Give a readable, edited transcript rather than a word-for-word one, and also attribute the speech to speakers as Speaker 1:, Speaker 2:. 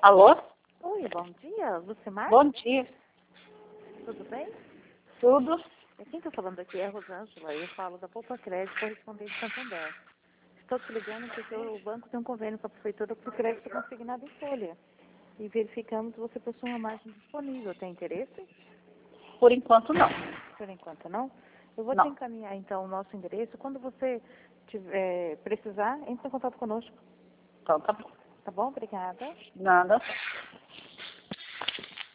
Speaker 1: Alô?
Speaker 2: Oi, bom dia. Lucimar?
Speaker 1: Bom dia.
Speaker 2: Tudo bem?
Speaker 1: Tudo?
Speaker 2: Quem está falando aqui é a Rosângela. Eu falo da Poupa Crédito Correspondente Santander. Estou te ligando porque o banco tem um convênio com a Prefeitura para o crédito consignado em folha. E verificamos se você possui uma margem disponível. Tem interesse?
Speaker 1: Por enquanto, não.
Speaker 2: Por enquanto, não? Eu vou te
Speaker 1: Não.
Speaker 2: encaminhar, então, o nosso endereço. Quando você precisar, entre em contato conosco.
Speaker 1: Então, tá bom.
Speaker 2: Tá bom? Obrigada.
Speaker 1: Nada.